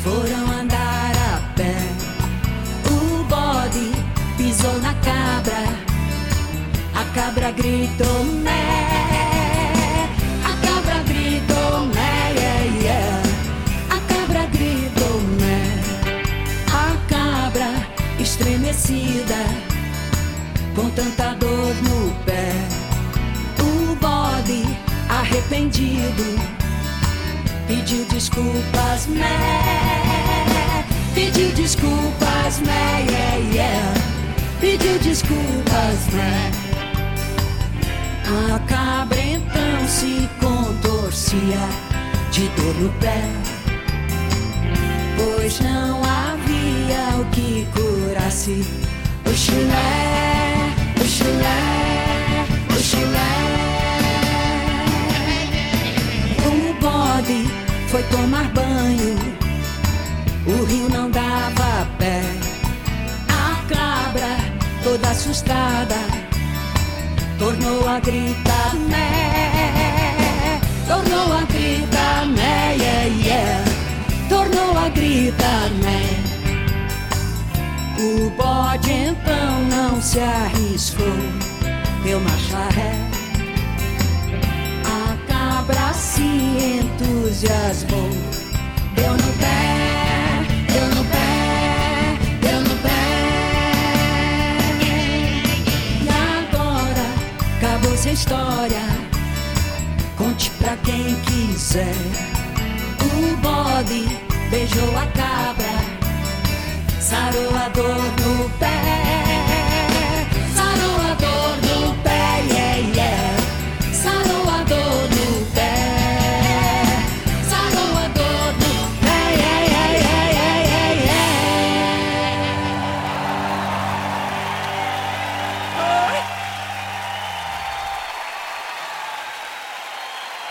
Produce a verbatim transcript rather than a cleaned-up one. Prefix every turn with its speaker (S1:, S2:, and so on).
S1: foram andar a pé. O bode pisou na cabra, a cabra gritou mé. A cabra gritou mé, yeah, yeah. A cabra gritou mé. A cabra estremecida, com tanta dor no pé. O bode arrependido pediu desculpas, mé. Pediu desculpas, mé, yeah, yeah. Pediu desculpas, mé. A cabra então se contorcia de dor no pé, pois não havia o que curasse o chulé, o chulé, o chulé. O bode foi tomar banho, o rio não dava pé. A cabra, toda assustada, tornou a gritar mé. Tornou a gritar mé, yeah, yeah. Tornou a gritar mé. O bode então não se arriscou, deu marcha ré. A cabra se entusiasmou, deu no pé, deu no pé, deu no pé. E agora acabou-se a história, conte pra quem quiser. O bode beijou a cabra, sarou a dor